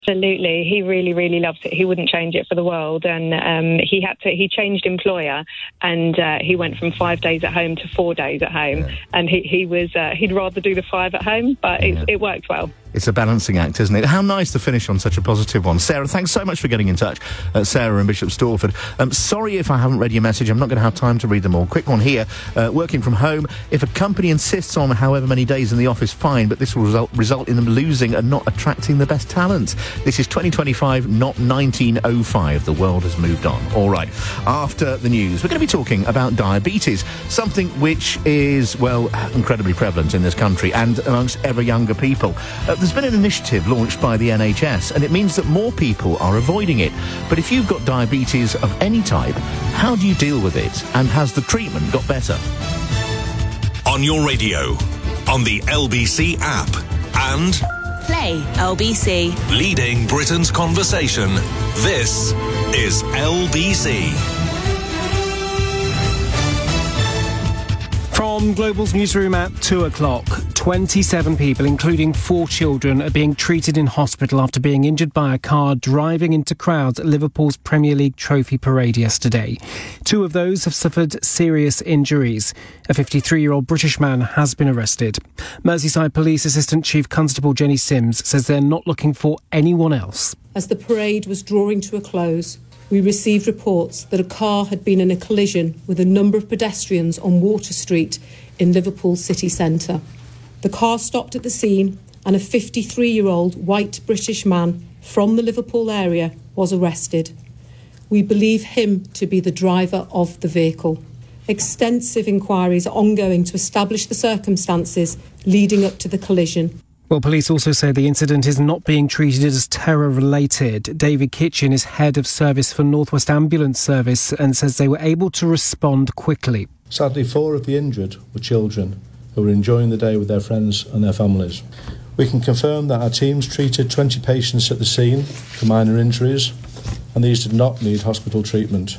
Absolutely. He really, really loves it. He wouldn't change it for the world. And he changed employer, and he went from 5 days at home to 4 days at home. Yeah. And he'd rather do the 5 at home, but it worked well. It's a balancing act, isn't it? How nice to finish on such a positive one. Sarah, thanks so much for getting in touch. Sarah in Bishop Stortford. Sorry if I haven't read your message. I'm not going to have time to read them all. Quick one here. Working from home. If a company insists on however many days in the office, fine, but this will result in them losing and not attracting the best talent. This is 2025, not 1905. The world has moved on. All right. After the news, we're going to be talking about diabetes, something which is, well, incredibly prevalent in this country and amongst ever younger people. There's been an initiative launched by the NHS, and it means that more people are avoiding it. But if you've got diabetes of any type, how do you deal with it? And has the treatment got better? On your radio, on the LBC app, and Play LBC. Leading Britain's conversation. This is LBC. From Global's newsroom at 2 o'clock, 27 people, including 4 children, are being treated in hospital after being injured by a car driving into crowds at Liverpool's Premier League trophy parade yesterday. 2 of those have suffered serious injuries. A 53-year-old British man has been arrested. Merseyside Police Assistant Chief Constable Jenny Sims says they're not looking for anyone else. As the parade was drawing to a close, we received reports that a car had been in a collision with a number of pedestrians on Water Street in Liverpool city centre. The car stopped at the scene and a 53-year-old white British man from the Liverpool area was arrested. We believe him to be the driver of the vehicle. Extensive inquiries are ongoing to establish the circumstances leading up to the collision. Well, police also say the incident is not being treated as terror-related. David Kitchen is head of service for North West Ambulance Service and says they were able to respond quickly. Sadly, 4 of the injured were children who were enjoying the day with their friends and their families. We can confirm that our teams treated 20 patients at the scene for minor injuries, and these did not need hospital treatment.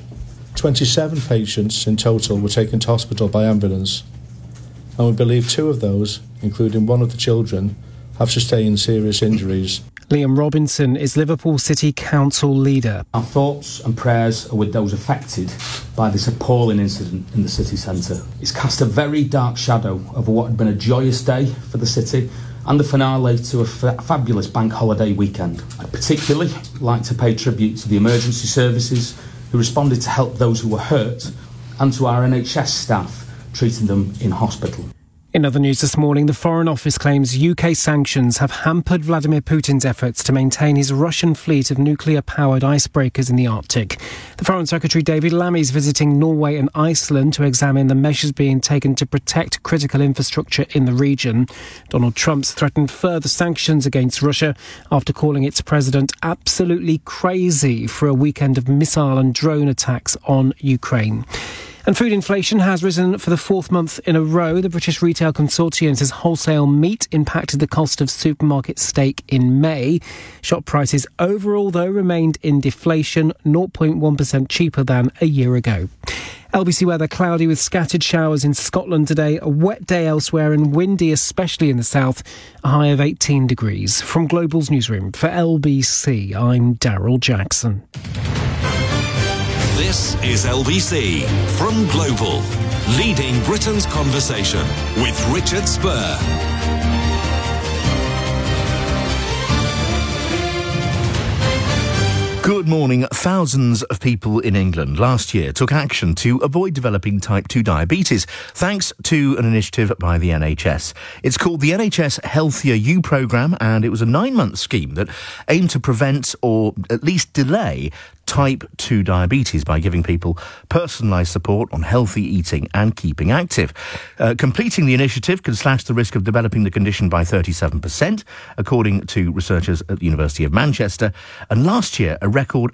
27 patients in total were taken to hospital by ambulance, and we believe 2 of those, including one of the children, have sustained serious injuries. Liam Robinson is Liverpool City Council leader. Our thoughts and prayers are with those affected by this appalling incident in the city centre. It's cast a very dark shadow over what had been a joyous day for the city and the finale to a fabulous bank holiday weekend. I'd particularly like to pay tribute to the emergency services who responded to help those who were hurt, and to our NHS staff treating them in hospital. In other news this morning, the Foreign Office claims UK sanctions have hampered Vladimir Putin's efforts to maintain his Russian fleet of nuclear-powered icebreakers in the Arctic. The Foreign Secretary David Lammy is visiting Norway and Iceland to examine the measures being taken to protect critical infrastructure in the region. Donald Trump's threatened further sanctions against Russia after calling its president absolutely crazy for a weekend of missile and drone attacks on Ukraine. And food inflation has risen for the 4th month in a row. The British Retail Consortium says wholesale meat impacted the cost of supermarket steak in May. Shop prices overall, though, remained in deflation, 0.1% cheaper than a year ago. LBC weather, cloudy with scattered showers in Scotland today, a wet day elsewhere and windy, especially in the south, a high of 18 degrees. From Global's newsroom for LBC, I'm Daryl Jackson. This is LBC from Global, leading Britain's conversation with Richard Spur. Good morning. Thousands of people in England last year took action to avoid developing type 2 diabetes, thanks to an initiative by the NHS. It's called the NHS Healthier You programme, and it was a 9-month scheme that aimed to prevent or at least delay type 2 diabetes by giving people personalised support on healthy eating and keeping active. Completing the initiative can slash the risk of developing the condition by 37%, according to researchers at the University of Manchester. And last year, a record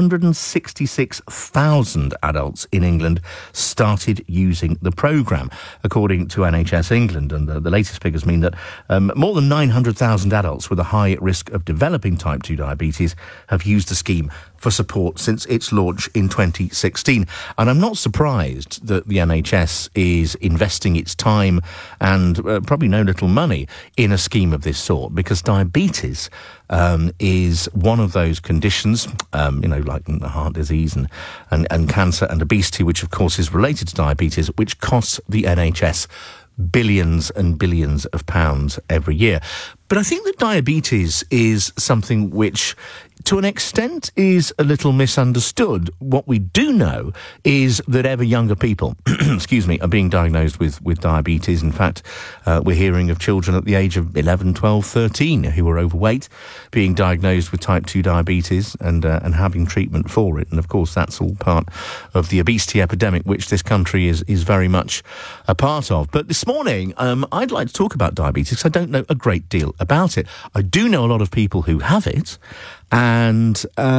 166,000 adults in England started using the programme, according to NHS England. And the latest figures mean that more than 900,000 adults with a high risk of developing type 2 diabetes have used the scheme for support since its launch in 2016. And I'm not surprised that the NHS is investing its time and probably no little money in a scheme of this sort, because diabetes is one of those conditions, like heart disease and cancer and obesity, which of course is related to diabetes, which costs the NHS billions and billions of pounds every year. But I think that diabetes is something which, to an extent, is a little misunderstood. What we do know is that ever younger people, are being diagnosed with diabetes. In fact, we're hearing of children at the age of 11, 12, 13 who are overweight being diagnosed with type 2 diabetes and having treatment for it. And of course, that's all part of the obesity epidemic, which this country is very much a part of. But this morning, I'd like to talk about diabetes because I don't know a great deal about it. I do know a lot of people who have it, and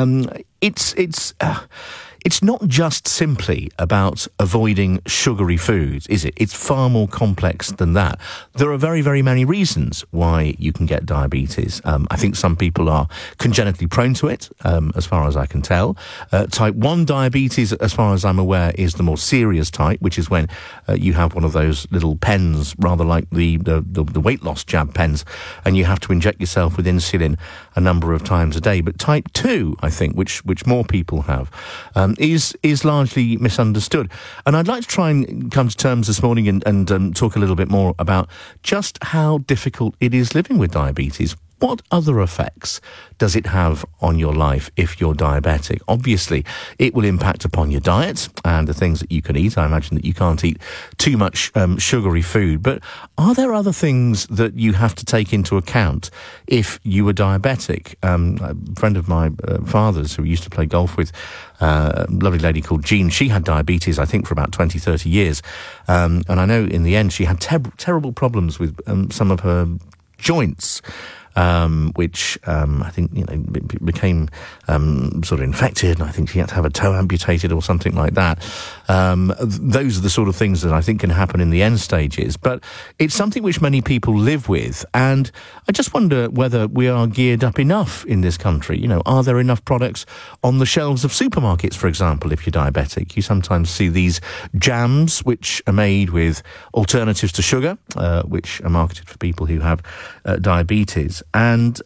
it's not just simply about avoiding sugary foods, is it? It's far more complex than that. There are very, very many reasons why you can get diabetes. I think some people are congenitally prone to it, as far as I can tell. Type 1 diabetes, as far as I'm aware, is the more serious type, which is when you have one of those little pens, rather like the weight loss jab pens, and you have to inject yourself with insulin a number of times a day. But type 2, I think, which more people have, is largely misunderstood. And I'd like to try and come to terms this morning and talk a little bit more about just how difficult it is living with diabetes. What other effects does it have on your life if you're diabetic? Obviously, it will impact upon your diet and the things that you can eat. I imagine that you can't eat too much sugary food. But are there other things that you have to take into account if you were diabetic? A friend of my father's who used to play golf with, a lovely lady called Jean, she had diabetes, I think, for about 20, 30 years. And I know in the end she had terrible problems with some of her joints. Which I think became sort of infected, and I think she had to have a toe amputated or something like that. Those are the sort of things that I think can happen in the end stages. But it's something which many people live with, and I just wonder whether we are geared up enough in this country. Are there enough products on the shelves of supermarkets, for example, if you're diabetic? You sometimes see these jams which are made with alternatives to sugar, which are marketed for people who have diabetes. And,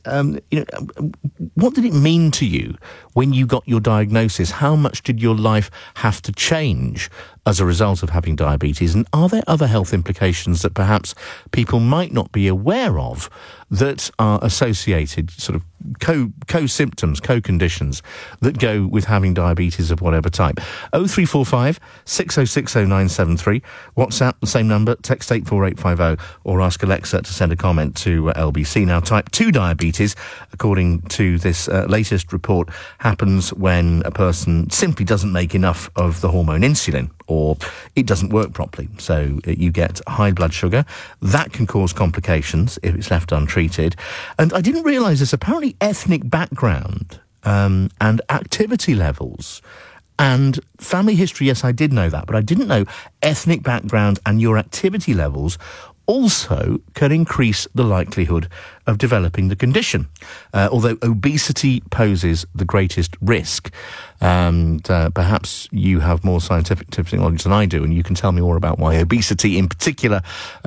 what did it mean to you when you got your diagnosis? How much did your life have to change as a result of having diabetes? And are there other health implications that perhaps people might not be aware of that are associated, sort of co-symptoms, co-conditions that go with having diabetes of whatever type? 0345 6060 973. WhatsApp, the same number, text 84850, or ask Alexa to send a comment to LBC. Now, type 2 diabetes, according to this latest report, happens when a person simply doesn't make enough of the hormone insulin, or it doesn't work properly. So you get high blood sugar. That can cause complications if it's left untreated. And I didn't realise this. Apparently ethnic background and activity levels and family history, yes, I did know that, but I didn't know ethnic background and your activity levels also can increase the likelihood of developing the condition. Although obesity poses the greatest risk, and perhaps you have more scientific knowledge than I do, and you can tell me more about why obesity in particular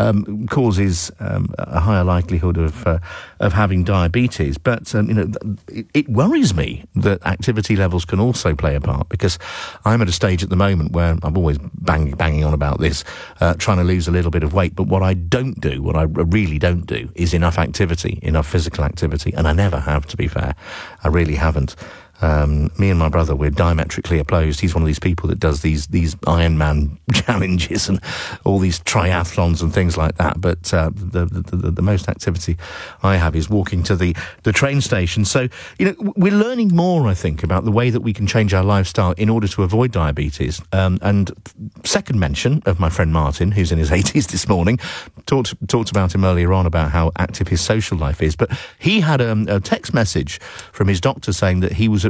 causes a higher likelihood of having diabetes. But it worries me that activity levels can also play a part, because I'm at a stage at the moment where I'm always banging on about this, trying to lose a little bit of weight. But what I really don't do is enough activity, enough physical activity, and I never have, to be fair. I really haven't. Me and my brother, we're diametrically opposed. He's one of these people that does these Ironman challenges and all these triathlons and things like that. But the most activity I have is walking to the train station. So, we're learning more, I think, about the way that we can change our lifestyle in order to avoid diabetes. And second mention of my friend Martin, who's in his 80s this morning, talked about him earlier on about how active his social life is. But he had a text message from his doctor saying that he was at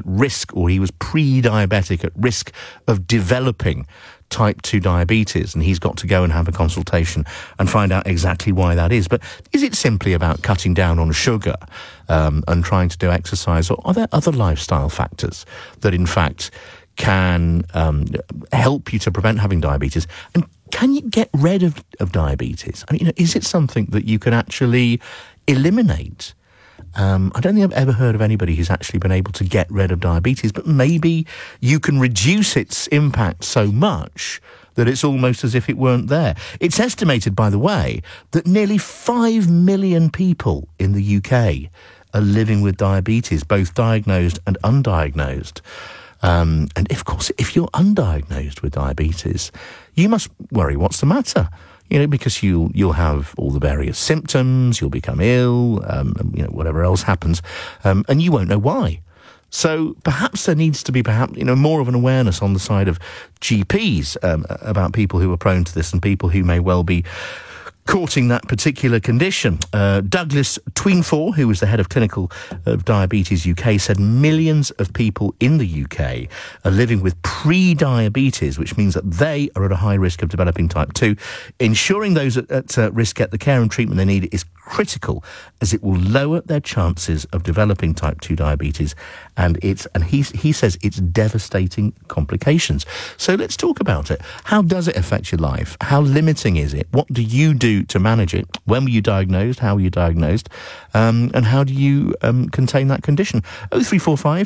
at risk, or he was pre-diabetic, at risk of developing type 2 diabetes, and he's got to go and have a consultation and find out exactly why that is. But is it simply about cutting down on sugar and trying to do exercise, or are there other lifestyle factors that in fact can help you to prevent having diabetes? And can you get rid of diabetes? I mean, is it something that you can actually eliminate? I don't think I've ever heard of anybody who's actually been able to get rid of diabetes, but maybe you can reduce its impact so much that it's almost as if it weren't there. It's estimated, by the way, that nearly 5 million people in the UK are living with diabetes, both diagnosed and undiagnosed. And of course, if you're undiagnosed with diabetes, you must worry, what's the matter? You know, because you'll have all the various symptoms, you'll become ill, whatever else happens, and you won't know why. So perhaps there needs to be more of an awareness on the side of GPs about people who are prone to this and people who may well be courting that particular condition. Douglas Tweenfor, who was the head of clinical of Diabetes UK, said millions of people in the UK are living with pre-diabetes, which means that they are at a high risk of developing type 2. Ensuring those at risk get the care and treatment they need is critical, as it will lower their chances of developing type 2 diabetes, and he says it's devastating complications. So let's talk about it. How does it affect your life? How limiting is it? What do you do to manage it? When were you diagnosed? How were you diagnosed? And how do you contain that condition? 0345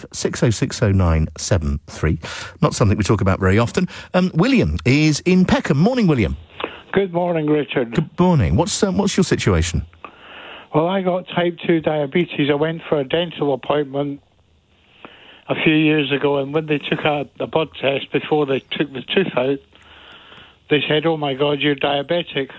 6060973. Not something we talk about very often. William is in Peckham. Morning, William. Good morning, Richard. Good morning. What's your situation? Well, I got type 2 diabetes. I went for a dental appointment a few years ago, and when they took a blood test before they took the tooth out, they said, "Oh my God, you're diabetic."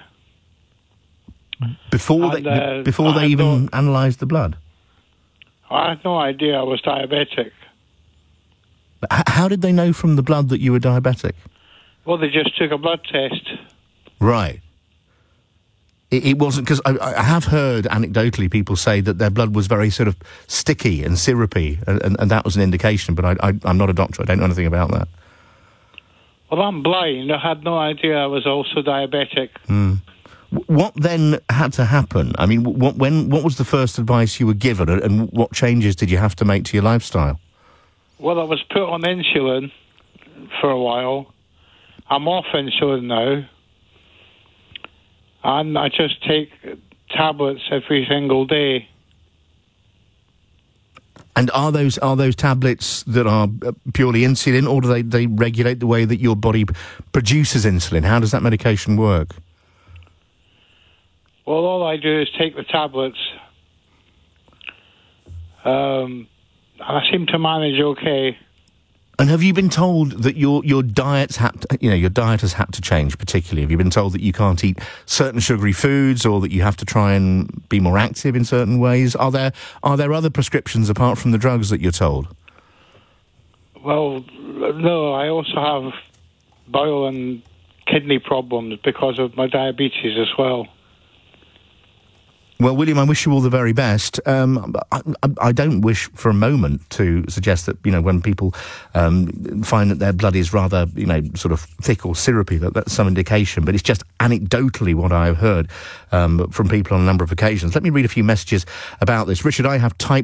Before they even analysed the blood? I had no idea I was diabetic. But how did they know from the blood that you were diabetic? Well, they just took a blood test. Right. It wasn't, because I have heard anecdotally people say that their blood was very sort of sticky and syrupy, and that was an indication, but I'm not a doctor. I don't know anything about that. Well, I'm blind. I had no idea I was also diabetic. What then had to happen? I mean, what was the first advice you were given, and what changes did you have to make to your lifestyle? Well, I was put on insulin for a while. I'm off insulin now. And I just take tablets every single day. And are those tablets that are purely insulin, or do they regulate the way that your body produces insulin? How does that medication work? Well, all I do is take the tablets. And I seem to manage okay. And have you been told that your diet has had to change particularly? Have you been told that you can't eat certain sugary foods, or that you have to try and be more active in certain ways? Are there other prescriptions apart from the drugs that you're told? Well, no, I also have bowel and kidney problems because of my diabetes as well. Well, William, I wish you all the very best. I don't wish for a moment to suggest that, when people find that their blood is rather, sort of thick or syrupy, that's some indication. But it's just anecdotally what I've heard from people on a number of occasions. Let me read a few messages about this. Richard, I have type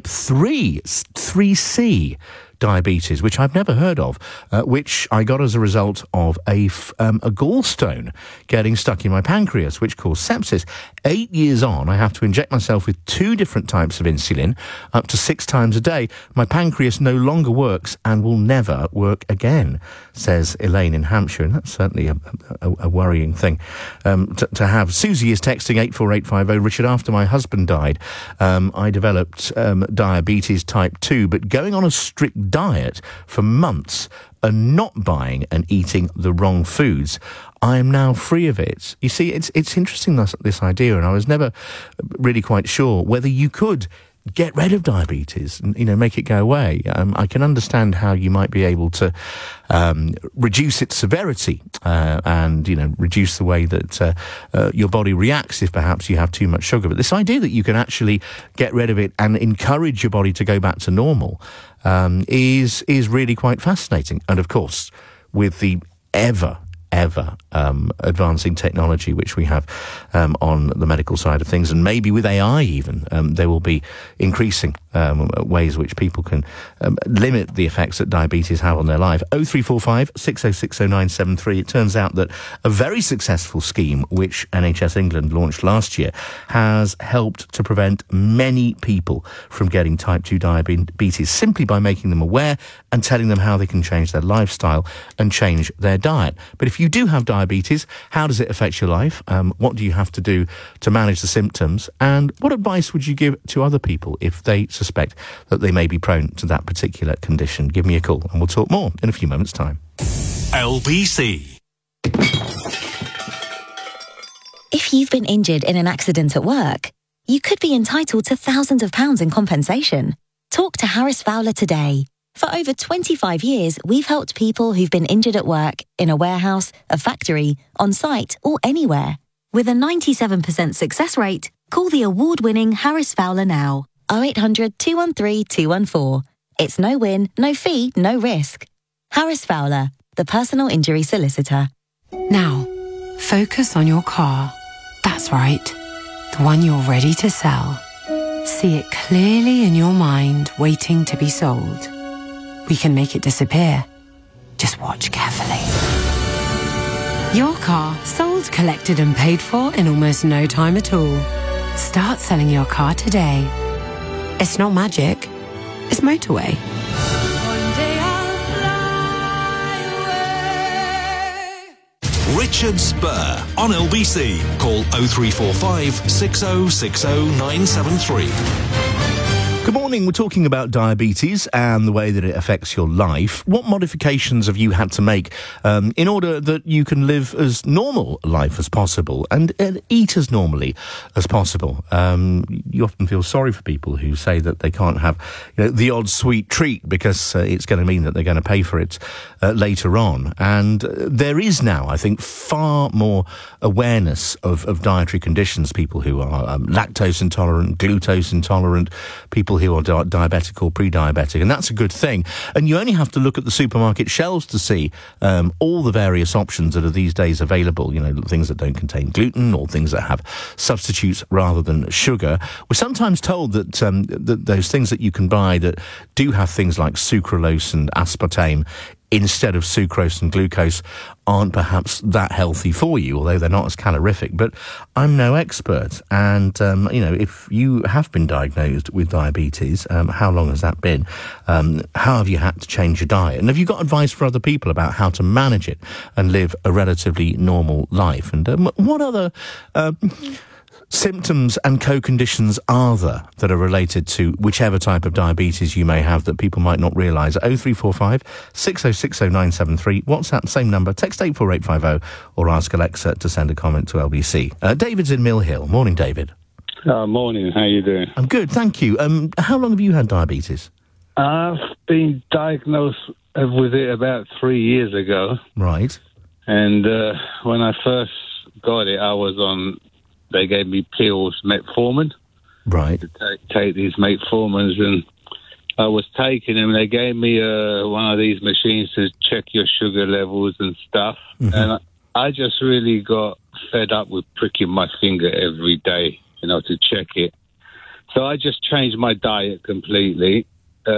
3C diabetes, which I've never heard of, which I got as a result of a gallstone getting stuck in my pancreas, which caused sepsis. 8 years on, I have to inject myself with 2 different types of insulin up to 6 times a day. My pancreas no longer works and will never work again, says Elaine in Hampshire. And that's certainly a worrying thing to have. Susie is texting 84850. Richard, after my husband died, I developed diabetes type 2, but going on a strict diet for months and not buying and eating the wrong foods, I am now free of it. You see, it's interesting, this idea, and I was never really quite sure whether you could get rid of diabetes and, make it go away. I can understand how you might be able to reduce its severity and, reduce the way that your body reacts if perhaps you have too much sugar. But this idea that you can actually get rid of it and encourage your body to go back to normal is really quite fascinating. And, of course, with the ever advancing technology which we have on the medical side of things, and maybe with AI even, there will be increasing ways which people can limit the effects that diabetes have on their life. 0345 606 0973. It turns out that a very successful scheme which NHS England launched last year has helped to prevent many people from getting type 2 diabetes simply by making them aware and telling them how they can change their lifestyle and change their diet. But if you do have diabetes, how does it affect your life? What do you have to do to manage the symptoms? And what advice would you give to other people if they suspect that they may be prone to that particular condition? Give me a call and we'll talk more in a few moments' time. LBC. If you've been injured in an accident at work, you could be entitled to thousands of pounds in compensation. Talk to Harris Fowler today. For over 25 years, we've helped people who've been injured at work, in a warehouse, a factory, on site, or anywhere. With a 97% success rate, call the award-winning Harris Fowler now. 0800 213 214. It's no win, no fee, no risk. Harris Fowler, the personal injury solicitor. Now, focus on your car. That's right. The one you're ready to sell. See it clearly in your mind, waiting to be sold. We can make it disappear. Just watch carefully. Your car sold, collected and paid for in almost no time at all. Start selling your car today. It's not magic. It's motorway. Richard Spur on LBC. Call 0345 6060 973. Good morning. We're talking about diabetes and the way that it affects your life. What modifications have you had to make in order that you can live as normal a life as possible and eat as normally as possible? You often feel sorry for people who say that they can't have the odd sweet treat because it's going to mean that they're going to pay for it later on. And there is now, I think, far more awareness of dietary conditions, people who are lactose intolerant, glucose intolerant, people who are diabetic or pre-diabetic, and that's a good thing. And you only have to look at the supermarket shelves to see all the various options that are these days available, things that don't contain gluten or things that have substitutes rather than sugar. We're sometimes told that, that those things that you can buy that do have things like sucralose and aspartame instead of sucrose and glucose aren't perhaps that healthy for you, although they're not as calorific. But I'm no expert. And, if you have been diagnosed with diabetes, how long has that been? How have you had to change your diet? And have you got advice for other people about how to manage it and live a relatively normal life? And what other symptoms and co-conditions are there that are related to whichever type of diabetes you may have that people might not realise? 0345 6060 973. WhatsApp, same number. Text 84850 or ask Alexa to send a comment to LBC. David's in Mill Hill. Morning, David. Morning. How you doing? I'm good, thank you. How long have you had diabetes? I've been diagnosed with it about 3 years ago. Right. And when I first got it, they gave me pills, metformin. Right. To take these metformins, and I was taking them. They gave me one of these machines to check your sugar levels and stuff. Mm-hmm. And I just really got fed up with pricking my finger every day, to check it. So I just changed my diet completely.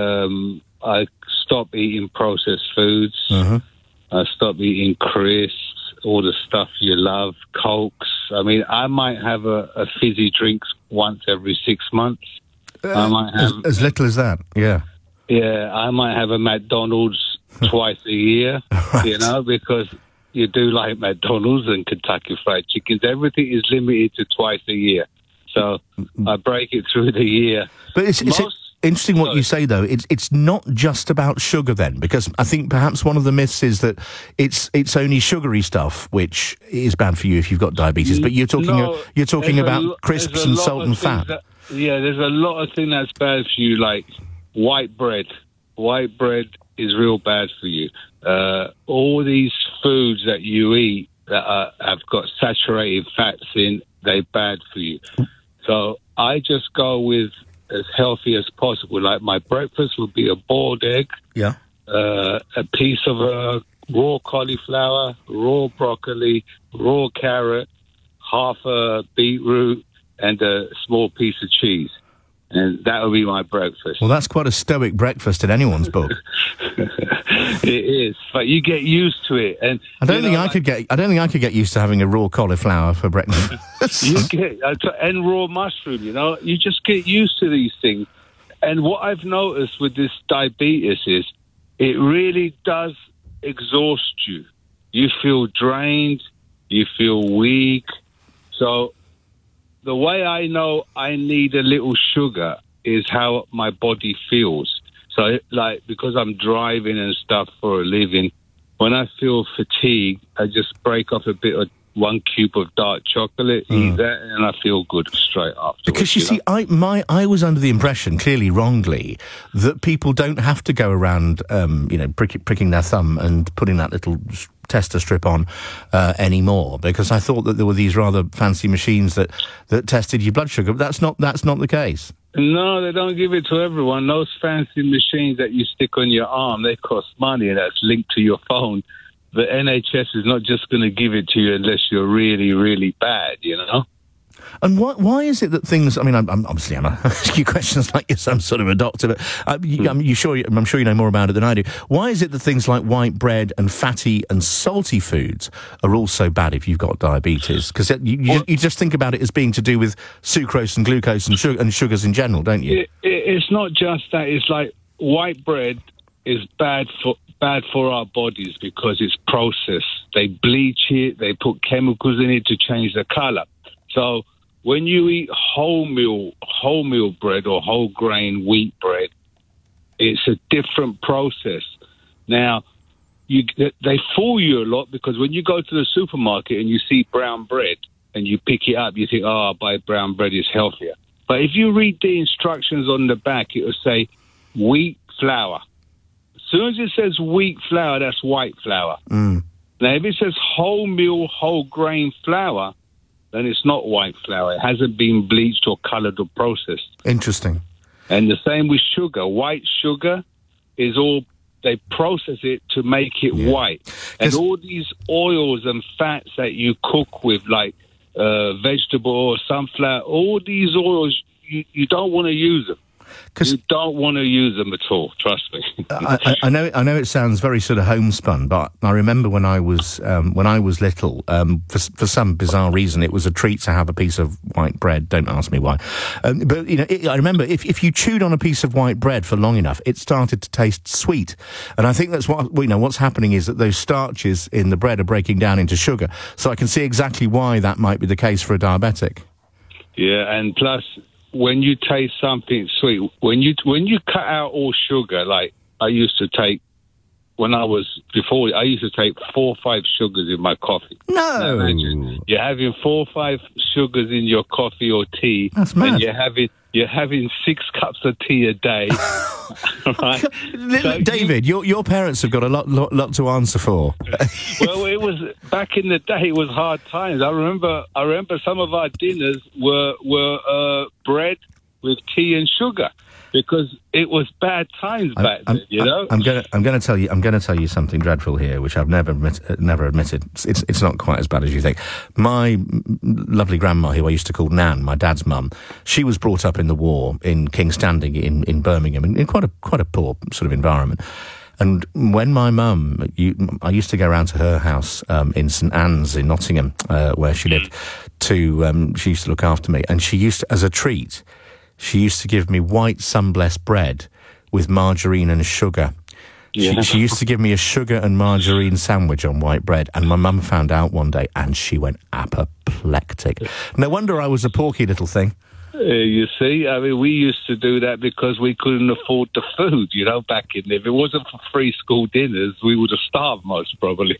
I stopped eating processed foods. Uh-huh. I stopped eating crisps, all the stuff you love, Cokes. I mean, I might have a fizzy drink once every 6 months. I might have as little as that, yeah. Yeah, I might have a McDonald's twice a year, right. Because you do like McDonald's and Kentucky Fried Chickens. Everything is limited to twice a year. So I break it through the year. But it's interesting what you say, though. It's not just about sugar, then, because I think perhaps one of the myths is that it's only sugary stuff which is bad for you if you've got diabetes. But you're talking about crisps and salt and fat. there's a lot of things that's bad for you, like white bread. White bread is real bad for you. All these foods that you eat that have got saturated fats in, they're bad for you. So I just go with as healthy as possible. Like my breakfast would be a boiled egg, a piece of raw cauliflower, raw broccoli, raw carrot, half a beetroot, and a small piece of cheese. And that would be my breakfast. Well, that's quite a stoic breakfast in anyone's book. It is, but you get used to it. And I don't think I could get used to having a raw cauliflower for breakfast. And raw mushroom. You just get used to these things. And what I've noticed with this diabetes is it really does exhaust you. You feel drained. You feel weak. So the way I know I need a little sugar is how my body feels. So, because I'm driving and stuff for a living, when I feel fatigued, I just break off a bit of 1 cube of dark chocolate, eat that, and I feel good straight afterwards. Because you see, I was under the impression, clearly wrongly, that people don't have to go around, pricking their thumb and putting that little tester strip on anymore, because I thought that there were these rather fancy machines that tested your blood sugar. But that's not the case. No, they don't give it to everyone. Those fancy machines that you stick on your arm, they cost money, and that's linked to your phone. The NHS is not just going to give it to you unless you're really, really bad, And why is it that things? I mean, I'm asking you questions like you're some sort of a doctor, but I'm sure you know more about it than I do. Why is it that things like white bread and fatty and salty foods are all so bad if you've got diabetes? Because you just think about it as being to do with sucrose and glucose and sugars in general, don't you? It's not just that. It's like white bread is bad for our bodies because it's processed. They bleach it. They put chemicals in it to change the colour. So when you eat wholemeal bread or whole grain wheat bread, it's a different process. Now, they fool you a lot because when you go to the supermarket and you see brown bread and you pick it up, you think, I'll buy brown bread, it's healthier. But if you read the instructions on the back, it will say wheat flour. As soon as it says wheat flour, that's white flour. Now, if it says wholemeal, whole grain flour, then it's not white flour. It hasn't been bleached or coloured or processed. Interesting. And the same with sugar. White sugar is all, they process it to make it white. And all these oils and fats that you cook with, like vegetable or sunflower, all these oils, you don't want to use them. You don't want to use them at all, trust me. I know it sounds very sort of homespun, but I remember when I was little, for some bizarre reason, it was a treat to have a piece of white bread. Don't ask me why. But I remember if you chewed on a piece of white bread for long enough, it started to taste sweet. And I think that's what's happening is that those starches in the bread are breaking down into sugar. So I can see exactly why that might be the case for a diabetic. Yeah, and plus, when you taste something sweet, when you cut out all sugar, like I used to take I used to take 4 or 5 sugars in my coffee. No, imagine you're having 4 or 5 sugars in your coffee or tea. That's mad. And you're having 6 cups of tea a day. Right? So David, your parents have got a lot to answer for. Well, it was back in the day. It was hard times. I remember some of our dinners were bread with tea and sugar because it was bad times back then. I'm going to tell you something dreadful here, which I've never admitted. It's not quite as bad as you think. My lovely grandma, who I used to call Nan, my dad's mum, she was brought up in the war in King's Standing in Birmingham, in quite a poor sort of environment. And when my mum, I used to go around to her house in St Anne's in Nottingham, where she lived. She used to look after me, and she used to, as a treat, she used to give me white sunblessed bread with margarine and sugar. Yeah. She used to give me a sugar and margarine sandwich on white bread, and my mum found out one day, and she went apoplectic. No wonder I was a porky little thing. You see, I mean, we used to do that because we couldn't afford the food, back in there. If it wasn't for free school dinners, we would have starved most probably,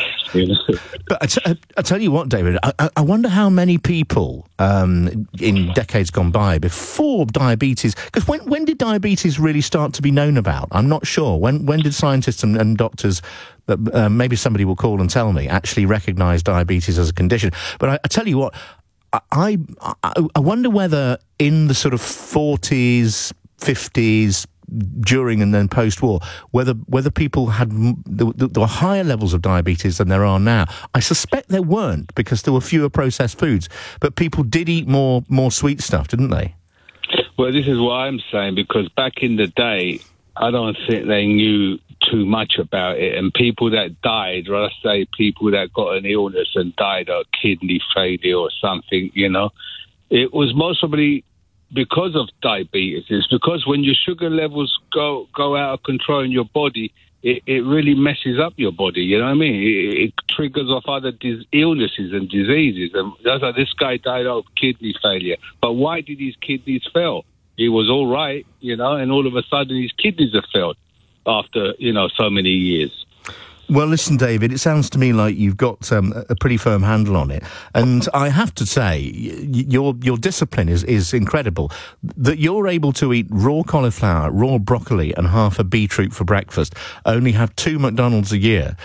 But I tell you what, David, I wonder how many people in decades gone by before diabetes, because when did diabetes really start to be known about? I'm not sure. When did scientists and doctors, maybe somebody will call and tell me, actually recognise diabetes as a condition? But I tell you what, I wonder whether in the sort of 40s, 50s, during and then post-war, whether people had there were higher levels of diabetes than there are now. I suspect there weren't because there were fewer processed foods, but people did eat more sweet stuff, didn't they? Well, this is what I'm saying, because back in the day, I don't think they knew too much about it, and people that died, or I say people that got an illness and died of kidney failure or something, it was most probably because of diabetes. It's because when your sugar levels go out of control in your body, it really messes up your body, you know what I mean? It triggers off other illnesses and diseases. And that's why this guy died of kidney failure. But why did his kidneys fail? He was all right, and all of a sudden his kidneys have failed after, so many years. Well, listen, David, it sounds to me like you've got a pretty firm handle on it. And I have to say, your discipline is incredible. That you're able to eat raw cauliflower, raw broccoli and half a beetroot for breakfast, only have 2 McDonald's a year.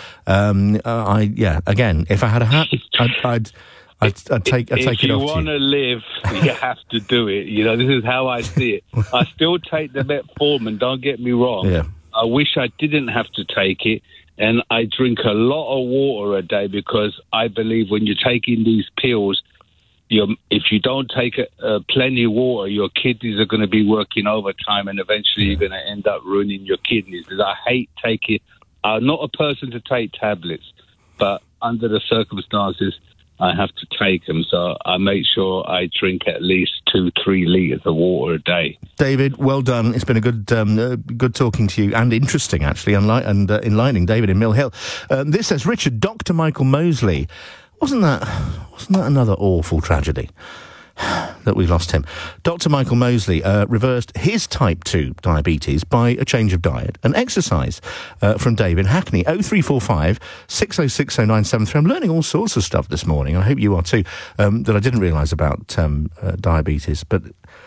Again, if I had a hat, I'd take it off. If you want to live, you have to do it. This is how I see it. I still take the metformin, don't get me wrong. Yeah. I wish I didn't have to take it. And I drink a lot of water a day because I believe when you're taking these pills, if you don't take plenty of water, your kidneys are going to be working overtime and eventually you're going to end up ruining your kidneys. Because I hate taking... I'm not a person to take tablets, but under the circumstances, I have to take them. So I make sure I drink at least 2-3 litres of water a day. David, well done. It's been a good talking to you, and interesting, actually, and enlightening. David in Mill Hill. This says, Richard, Dr. Michael Mosley. Wasn't that another awful tragedy that we lost him? Dr. Michael Mosley reversed his type 2 diabetes by a change of diet and exercise. From David Hackney, 0345 606 0973. I'm learning all sorts of stuff this morning. I hope you are too, that I didn't realise about diabetes, but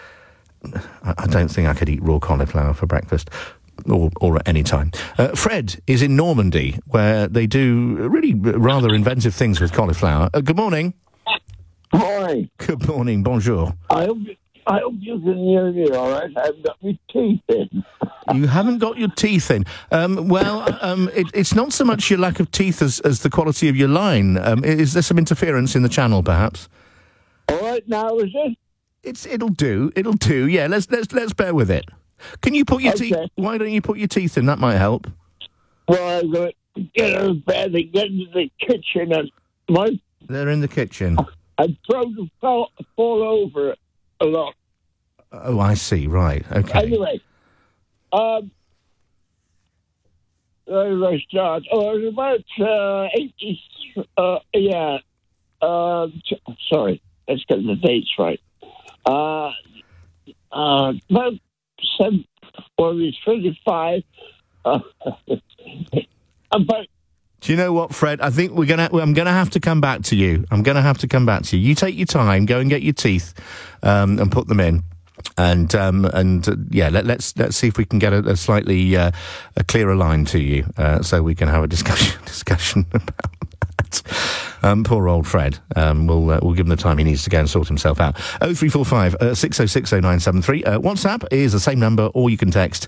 I don't think I could eat raw cauliflower for breakfast. Or at any time. Fred is in Normandy, where they do really rather inventive things with cauliflower. Good morning. Morning. Good morning. Bonjour. I hope you can hear me all right. I've got my teeth in. You haven't got your teeth in. It's not so much your lack of teeth as the quality of your line. Is there some interference in the channel, perhaps? All right, now is it? It'll do. Yeah, let's bear with it. Can you put your teeth? Why don't you put your teeth in? That might help. Well, I'm going to get out of bed and get into the kitchen. And they're in the kitchen. I'm prone to fall over a lot. Oh, I see. Right. Okay. Anyway, where did I start? Oh, it was about 80. Sorry, let's get the dates right. About 25. About. Do you know what, Fred? I think I'm gonna have to come back to you. You take your time, go and get your teeth, and put them in, and let's see if we can get a slightly a clearer line to you, so we can have a discussion about that. Poor old Fred. We'll give him the time he needs to go and sort himself out. 0345 606 0973. WhatsApp is the same number, or you can text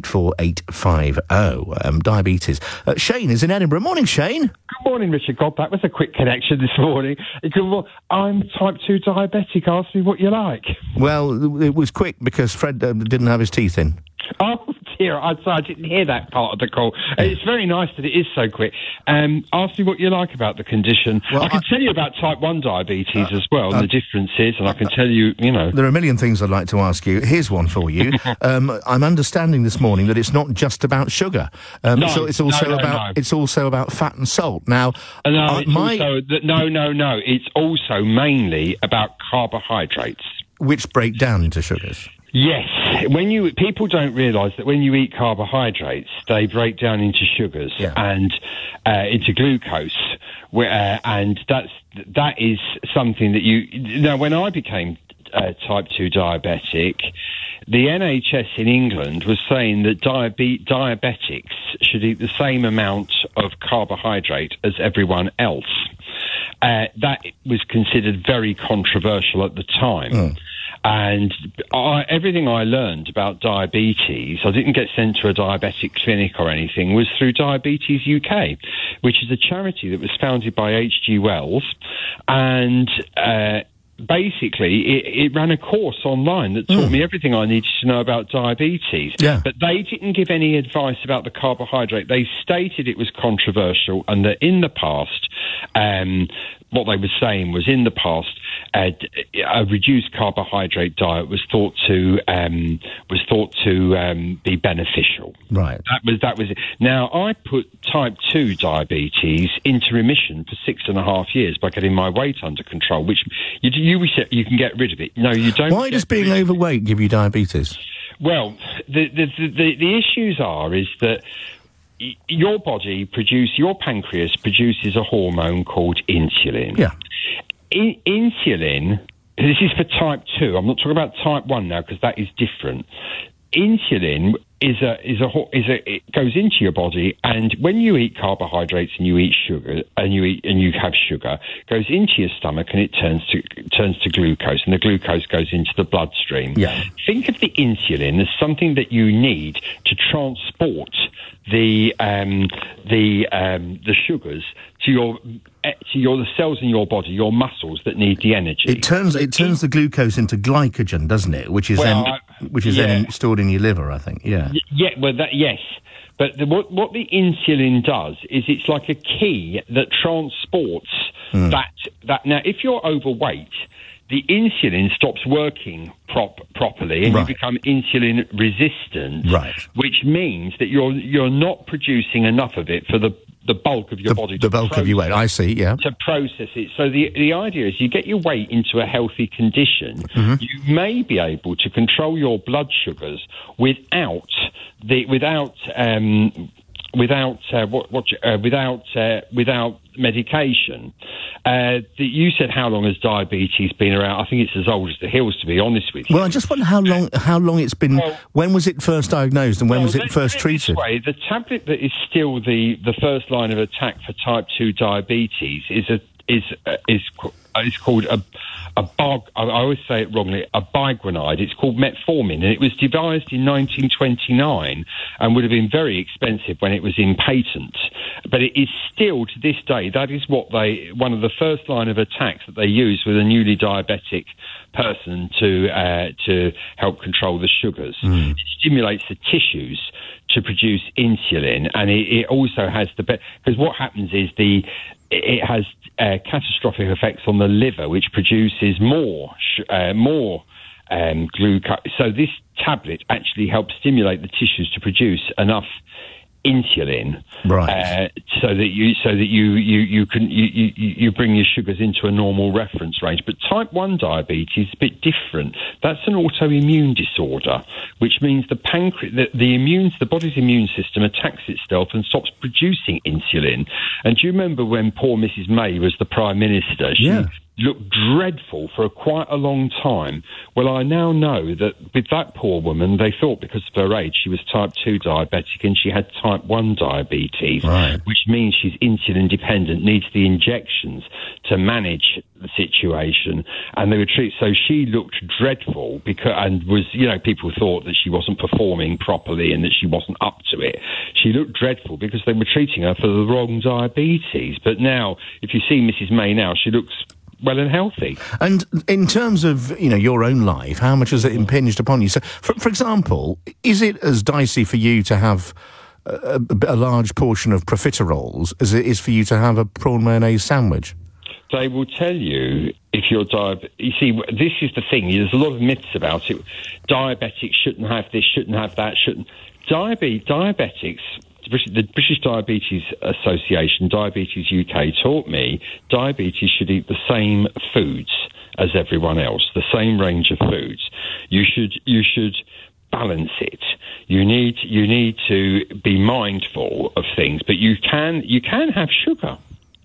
84850. Diabetes. Shane is in Edinburgh. Morning, Shane. Good morning, Richard. God, that was a quick connection this morning. I'm type 2 diabetic. Ask me what you like. Well, it was quick because Fred didn't have his teeth in. Oh, dear, I didn't hear that part of the call. It's very nice that it is so quick. Ask me what you like about the condition. Well, I can tell you about type 1 diabetes as well, and the differences, and I can tell you, There are a million things I'd like to ask you. Here's one for you. I'm understanding this morning that it's not just about sugar. So it's also about fat and salt. Now, no. It's also mainly about carbohydrates. which break down into sugars. Yes, people don't realise that when you eat carbohydrates, they break down into sugars and into glucose, and that is something that now. When I became type 2 diabetic, the NHS in England was saying that diabetics should eat the same amount of carbohydrate as everyone else. That was considered very controversial at the time. And everything I learned about diabetes, I didn't get sent to a diabetic clinic or anything, was through Diabetes UK, which is a charity that was founded by H.G. Wells. And basically, it ran a course online that taught me everything I needed to know about diabetes. Yeah. But they didn't give any advice about the carbohydrate. They stated it was controversial and that in the past, what they were saying was in the past, a reduced carbohydrate diet was thought to be beneficial. Right. That was it. Now I put type 2 diabetes into remission for 6.5 years by getting my weight under control, which you can get rid of it. No, you don't. Why does being overweight give you diabetes? Well, the issues is that your pancreas produces a hormone called insulin. Yeah. Insulin, this is for type 2. I'm not talking about type 1 now because that is different. Insulin it goes into your body, and when you eat carbohydrates and you eat sugar and you have sugar, it goes into your stomach and it turns to glucose, and the glucose goes into the bloodstream. Yeah. Think of the insulin as something that you need to transport the sugars to the cells in your body, your muscles that need the energy. It turns the glucose into glycogen, doesn't it? Which is then stored in your liver, I think. Yeah. Yeah. Well, yes. But what the insulin does is it's like a key that transports that. Now, if you're overweight, the insulin stops working properly, and you become insulin resistant. Right. Which means that you're not producing enough of it for the bulk of your body. The bulk of your weight, I see, yeah. To process it. So the idea is you get your weight into a healthy condition, you may be able to control your blood sugars without medication. You said, how long has diabetes been around? I think it's as old as the hills, to be honest with you. Well, I just wonder how long it's been. When was it first diagnosed, and when was it first treated? The tablet that is still the first line of attack for type 2 diabetes is called I always say it wrongly, a bigranide. It's called metformin, and it was devised in 1929 and would have been very expensive when it was in patent. But it is still, to this day, that is one of the first line of attacks that they use with a newly diabetic person to help control the sugars. It stimulates the tissues to produce insulin, and it also has because what happens is it has catastrophic effects on the liver, which produces more glucose. So this tablet actually helps stimulate the tissues to produce enough insulin, right? So that you bring your sugars into a normal reference range. But type 1 diabetes is a bit different. That's an autoimmune disorder, which means the body's immune system attacks itself and stops producing insulin. And do you remember when poor Mrs. May was the Prime Minister? She looked dreadful for quite a long time. Well, I now know that with that poor woman, they thought because of her age she was type 2 diabetic and she had type 1 diabetes, which means she's insulin dependent, needs the injections to manage the situation. And they were so she looked dreadful and people thought that she wasn't performing properly and that she wasn't up to it. She looked dreadful because they were treating her for the wrong diabetes. But now, if you see Mrs. May now, she looks well and healthy. And in terms of your own life, how much has it impinged upon you? So, for example, is it as dicey for you to have a large portion of profiteroles as it is for you to have a prawn mayonnaise sandwich? They will tell you if you're diabetic. You see, this is the thing. There's a lot of myths about it. Diabetics shouldn't have this, shouldn't have that, shouldn't. Diabetics. The British Diabetes Association, Diabetes UK, taught me diabetes should eat the same foods as everyone else, the same range of foods. You should balance it. You need to be mindful of things, but you can have sugar.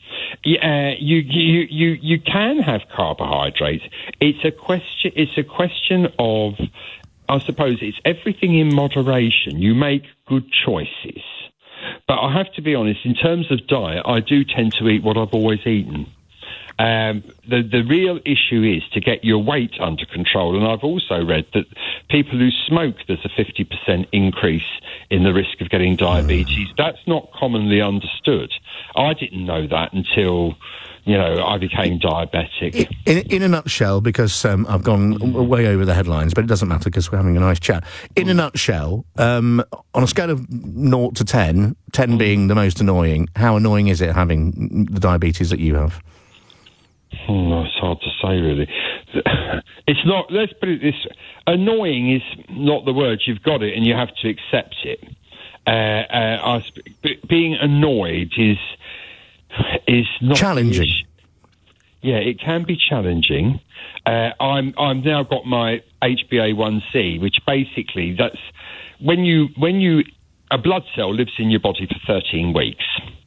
You can have carbohydrates. It's a question of, I suppose, it's everything in moderation. You make good choices. But I have to be honest, in terms of diet, I do tend to eat what I've always eaten. The real issue is to get your weight under control. And I've also read that people who smoke, there's a 50% increase in the risk of getting diabetes. That's not commonly understood. I didn't know that until, I became diabetic. In a nutshell, because I've gone way over the headlines, but it doesn't matter because we're having a nice chat. In a nutshell, on a scale of 0 to 10, 10 being the most annoying, how annoying is it having the diabetes that you have? It's hard to say, really. It's not, let's put it this, annoying is not the word. You've got it and you have to accept it. Being annoyed is not challenging. Yeah, it can be challenging. I'm now got my HbA1c, which basically that's when a blood cell lives in your body for 13 weeks.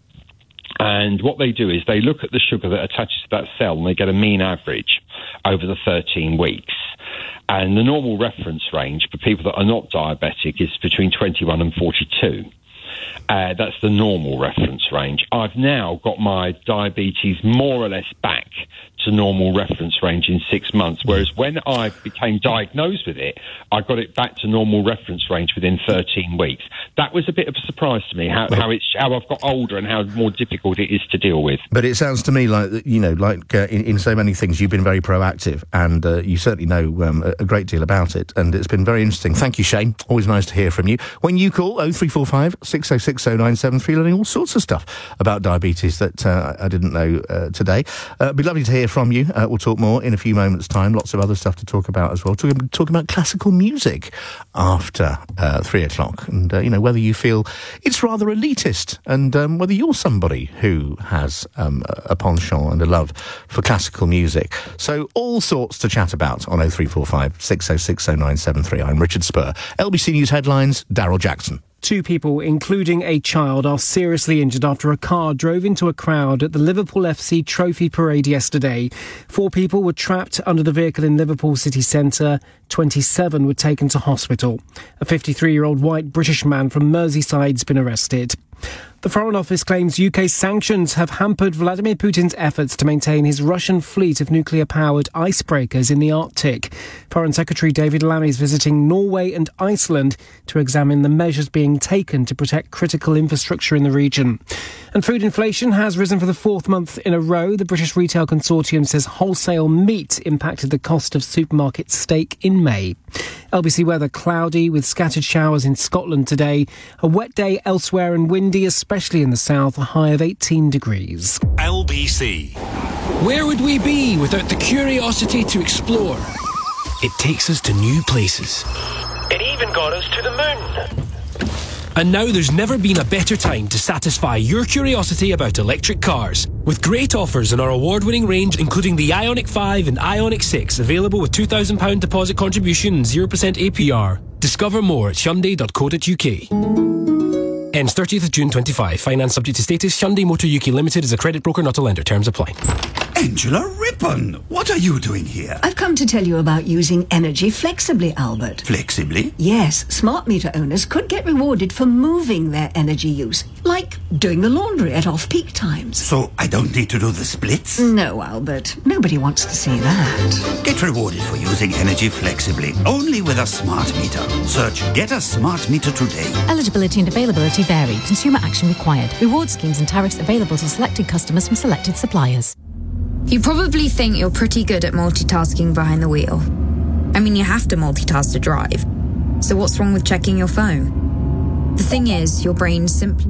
And what they do is they look at the sugar that attaches to that cell and they get a mean average over the 13 weeks. And the normal reference range for people that are not diabetic is between 21 and 42. That's the normal reference range. I've now got my diabetes more or less back to normal reference range in 6 months, whereas when I became diagnosed with it, I got it back to normal reference range within 13 weeks. That was a bit of a surprise to me, how I've got older and how more difficult it is to deal with. But it sounds to me like, in so many things, you've been very proactive, and you certainly know a great deal about it, and it's been very interesting. Thank you, Shane. Always nice to hear from you. When you call 0345 606 0973, learning all sorts of stuff about diabetes that I didn't know today. It'd be lovely to hear from you. We'll talk more in a few moments' time. Lots of other stuff to talk about as well. Talking about classical music after 3 o'clock, and whether you feel it's rather elitist, and whether you're somebody who has a penchant and a love for classical music. So all sorts to chat about on 0345 606 0973. I'm Richard Spur. LBC News headlines, Daryl Jackson. 2 people, including a child, are seriously injured after a car drove into a crowd at the Liverpool FC Trophy Parade yesterday. 4 people were trapped under the vehicle in Liverpool city centre. 27 were taken to hospital. A 53-year-old white British man from Merseyside's been arrested. The Foreign Office claims UK sanctions have hampered Vladimir Putin's efforts to maintain his Russian fleet of nuclear-powered icebreakers in the Arctic. Foreign Secretary David Lammy is visiting Norway and Iceland to examine the measures being taken to protect critical infrastructure in the region. And food inflation has risen for the 4th month in a row. The British Retail Consortium says wholesale meat impacted the cost of supermarket steak in May. LBC weather: cloudy with scattered showers in Scotland today. A wet day elsewhere and windy, especially in the south, a high of 18 degrees. LBC. Where would we be without the curiosity to explore? It takes us to new places. It even got us to the moon. And now there's never been a better time to satisfy your curiosity about electric cars. With great offers in our award-winning range, including the Ioniq 5 and Ioniq 6, available with £2,000 deposit contribution and 0% APR. Discover more at Hyundai.co.uk. Ends 30th of June 25. Finance subject to status. Hyundai Motor UK Limited is a credit broker, not a lender. Terms apply. Angela Rippon, what are you doing here? I've come to tell you about using energy flexibly, Albert. Flexibly? Yes, smart meter owners could get rewarded for moving their energy use, like doing the laundry at off-peak times. So I don't need to do the splits? No, Albert. Nobody wants to see that. Get rewarded for using energy flexibly, only with a smart meter. Search Get a Smart Meter today. Eligibility and availability vary. Consumer action required. Reward schemes and tariffs available to selected customers from selected suppliers. You probably think you're pretty good at multitasking behind the wheel. I mean, you have to multitask to drive. So what's wrong with checking your phone? The thing is, your brain simply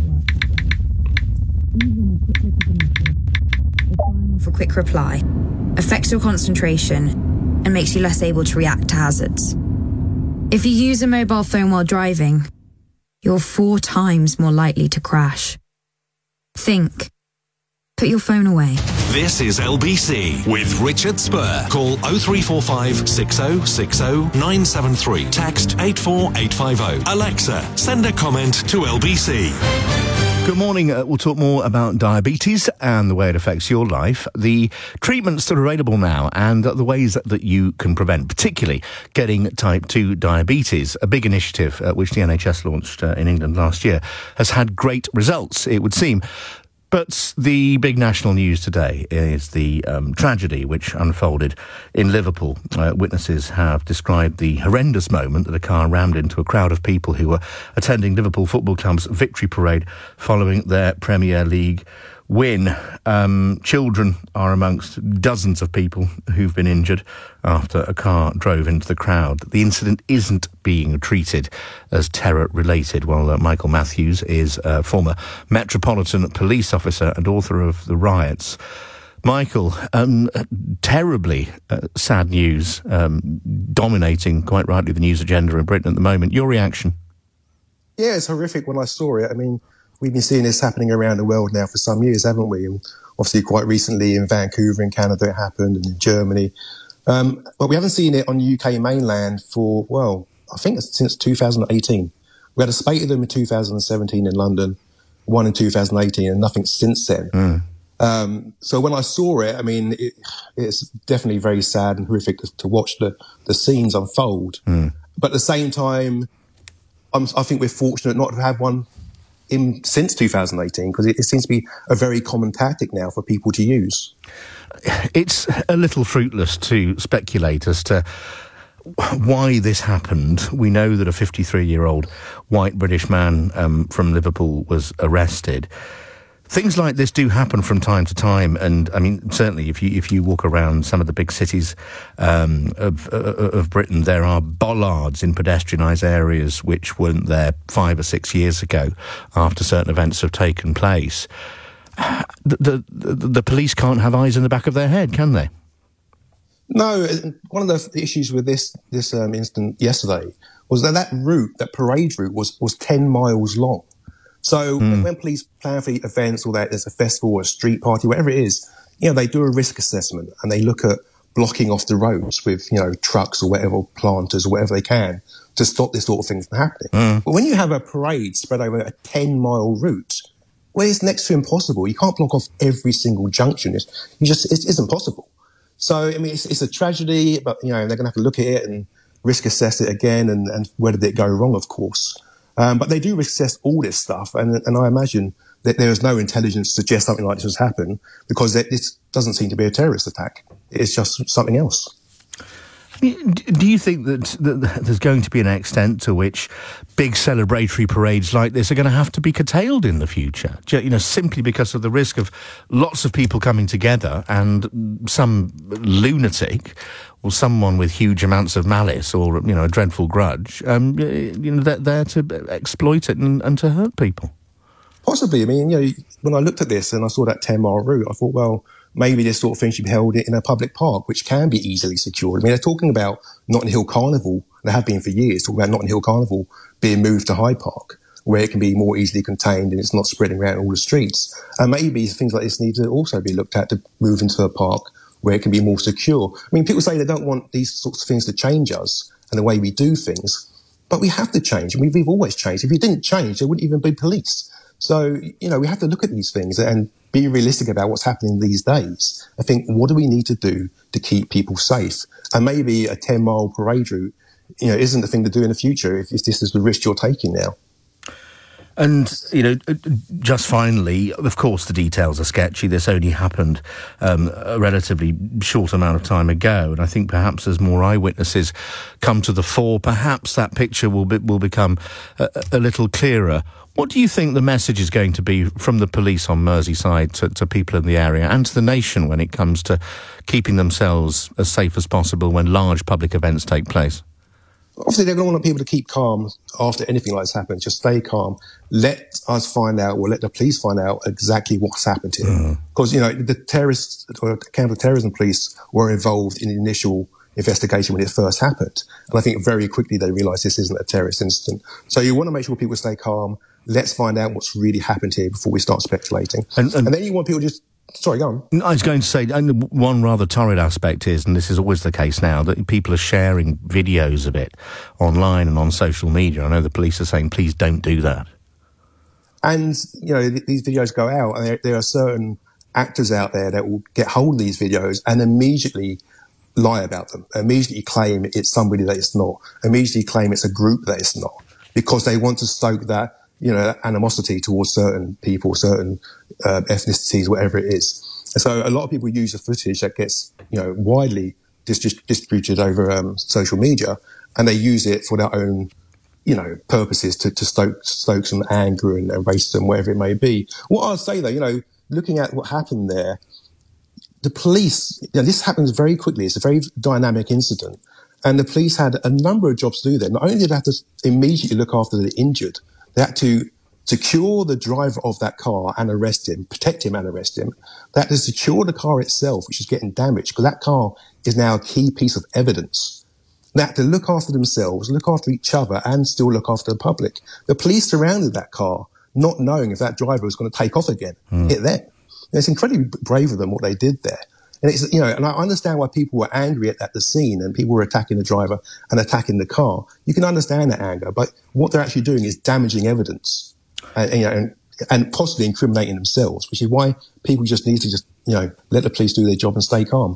for quick reply, affects your concentration, and makes you less able to react to hazards. If you use a mobile phone while driving, you're 4 times more likely to crash. Think. Put your phone away. This is LBC with Richard Spur. Call 0345 6060 973. Text 84850. Alexa, send a comment to LBC. Good morning. We'll talk more about diabetes and the way it affects your life, the treatments that are available now, and the ways that you can prevent, particularly getting type 2 diabetes. A big initiative which the NHS launched in England last year has had great results, it would seem. But the big national news today is the tragedy which unfolded in Liverpool. Witnesses have described the horrendous moment that a car rammed into a crowd of people who were attending Liverpool Football Club's victory parade following their Premier League win. Children are amongst dozens of people who've been injured after a car drove into the crowd. The incident isn't being treated as terror-related. Well, Michael Matthews is a former Metropolitan Police officer and author of The Riots. Michael, terribly sad news, dominating, quite rightly, the news agenda in Britain at the moment. Your reaction? Yeah, it's horrific when I saw it. I mean, we've been seeing this happening around the world now for some years, haven't we? And obviously, quite recently in Vancouver in Canada it happened, and in Germany. But we haven't seen it on the UK mainland for, well, I think since 2018. We had a spate of them in 2017 in London, one in 2018, and nothing since then. So when I saw it, I mean, it's definitely very sad and horrific to watch the scenes unfold. But at the same time, I think we're fortunate not to have one since 2018, because it seems to be a very common tactic now for people to use. It's a little fruitless to speculate as to why this happened. We know that a 53-year-old white British man from Liverpool was arrested. Things like this do happen from time to time, and I mean, certainly if you walk around some of the big cities of Britain, there are bollards in pedestrianised areas which weren't there 5 or 6 years ago after certain events have taken place. The police can't have eyes in the back of their head, can they? No, one of the issues with this incident yesterday was that route, that parade route, was 10 miles long. So when police plan for events or that there's a festival or a street party, whatever it is, they do a risk assessment and they look at blocking off the roads with, trucks or whatever, planters or whatever they can to stop this sort of thing from happening. But when you have a parade spread over a 10-mile route, well, it's next to impossible. You can't block off every single junction. It's impossible. So, I mean, it's a tragedy, but, they're going to have to look at it and risk assess it again and where did it go wrong, of course. But they do risk assess all this stuff, and I imagine that there is no intelligence to suggest something like this has happened, because this doesn't seem to be a terrorist attack. It's just something else. Do you think that there's going to be an extent to which big celebratory parades like this are going to have to be curtailed in the future? Simply because of the risk of lots of people coming together and some lunatic or someone with huge amounts of malice or, a dreadful grudge, they're there to exploit it and to hurt people? Possibly. I mean, when I looked at this and I saw that 10-mile route, I thought, well, maybe this sort of thing should be held in a public park, which can be easily secured. I mean, they're talking about Notting Hill Carnival, they have been for years, talking about Notting Hill Carnival being moved to Hyde Park, where it can be more easily contained and it's not spreading around all the streets. And maybe things like this need to also be looked at to move into a park where it can be more secure. I mean, people say they don't want these sorts of things to change us and the way we do things, but we have to change. I mean, we've always changed. If we didn't change, there wouldn't even be police. So, we have to look at these things and be realistic about what's happening these days. I think, what do we need to do to keep people safe? And maybe a 10-mile parade route, isn't the thing to do in the future if this is the risk you're taking now. And, just finally, of course, the details are sketchy. This only happened a relatively short amount of time ago. And I think perhaps as more eyewitnesses come to the fore, perhaps that picture will become a little clearer. What do you think the message is going to be from the police on Merseyside to people in the area and to the nation when it comes to keeping themselves as safe as possible when large public events take place? Obviously, they're going to want people to keep calm after anything like this happens. Just stay calm. Let us find out, or let the police find out exactly what's happened here. Because, the terrorists or counter-terrorism police were involved in the initial investigation when it first happened. And I think very quickly they realised this isn't a terrorist incident. So you want to make sure people stay calm. Let's find out what's really happened here before we start speculating. And then you want people to just Sorry, go on. I was going to say, one rather torrid aspect is, and this is always the case now, that people are sharing videos of it online and on social media. I know the police are saying, please don't do that. And, you know, these videos go out, and there are certain actors out there that will get hold of these videos and immediately lie about them, immediately claim it's somebody that it's not, immediately claim it's a group that it's not, because they want to stoke that, you know, animosity towards certain people, certain ethnicities, whatever it is. And so a lot of people use the footage that gets, you know, widely distributed over social media, and they use it for their own, you know, purposes to stoke some anger and racism, whatever it may be. What I'll say though, you know, looking at what happened there, the police, you know, this happens very quickly. It's a very dynamic incident. And the police had a number of jobs to do there. Not only did they have to immediately look after the injured, they had to secure the driver of that car and arrest him, protect him and arrest him. They had to secure the car itself, which is getting damaged, because that car is now a key piece of evidence. They had to look after themselves, look after each other, and still look after the public. The police surrounded that car, not knowing if that driver was going to take off again, hit them. And it's incredibly brave of them what they did there. And it's, you know, and I understand why people were angry at the scene and people were attacking the driver and attacking the car. You can understand that anger, but what they're actually doing is damaging evidence, you know, and possibly incriminating themselves, which is why people just need to you know, let the police do their job and stay calm.